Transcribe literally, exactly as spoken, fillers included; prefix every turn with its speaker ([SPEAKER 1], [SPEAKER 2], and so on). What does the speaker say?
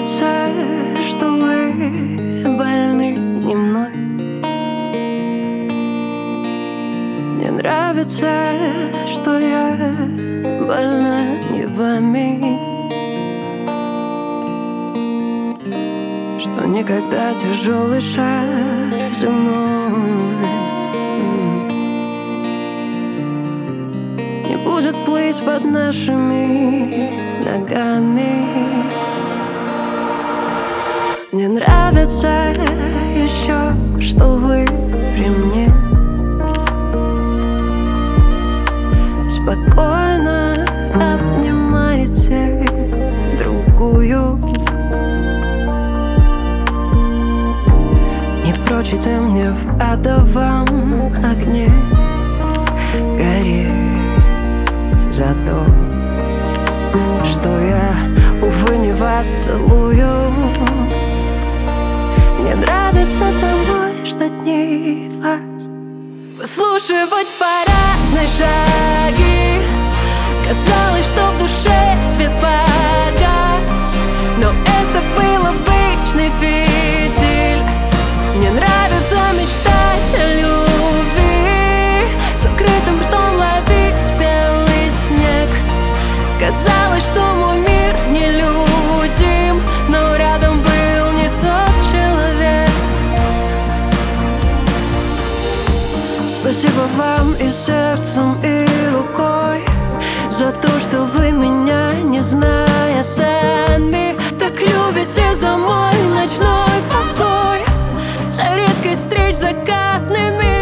[SPEAKER 1] нравится, что вы больны не мной. Мне нравится, что я больна не вами, что никогда тяжелый шар земной не будет плыть под нашими ногами. Мне нравится еще, что вы при мне спокойно обнимаете другую. Не прочите мне в адовом огне гореть за то, что я, увы, не вас целую. Мне нравится домой ждать не вас, выслушивать в парадной шаги. Казалось, что в душе свет погас, но это был обычный фитиль. Мне нравится мечтать о любви, с открытым ртом ловить белый снег. Казалось, что мой мир нелюдим, но рядом был не тот человек. Спасибо вам и сердцем, и рукой за то, что вы меня, не зная сами, так любите за мой ночной покой, за редкость встреч закатными.